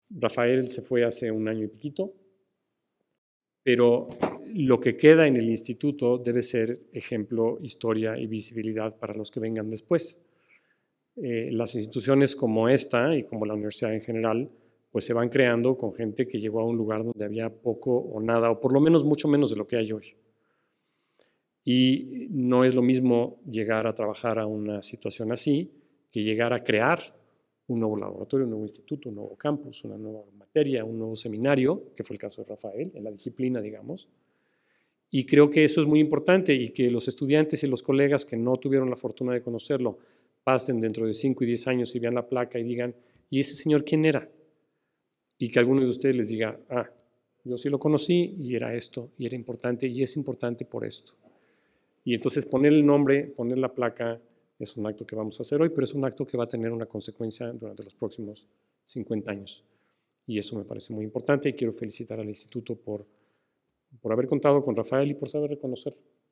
Rafael se fue hace un año y piquito, pero lo que queda en el instituto debe ser ejemplo, historia y visibilidad para los que vengan después. Las instituciones como esta y como la universidad en general, pues se van creando con gente que llegó a un lugar donde había poco o nada, o por lo menos mucho menos de lo que hay hoy. Y no es lo mismo llegar a trabajar a una situación así que llegar a crear un nuevo laboratorio, un nuevo instituto, un nuevo campus, una nueva materia, un nuevo seminario, que fue el caso de Rafael, en la disciplina, digamos. Y creo que eso es muy importante y que los estudiantes y los colegas que no tuvieron la fortuna de conocerlo pasen dentro de 5 y 10 años y vean la placa y digan, ¿y ese señor quién era? Y que alguno de ustedes les diga, yo sí lo conocí y era esto, y era importante, y es importante por esto. Y entonces poner el nombre, poner la placa, es un acto que vamos a hacer hoy, pero es un acto que va a tener una consecuencia durante los próximos 50 años. Y eso me parece muy importante y quiero felicitar al instituto por haber contado con Rafael y por saber reconocer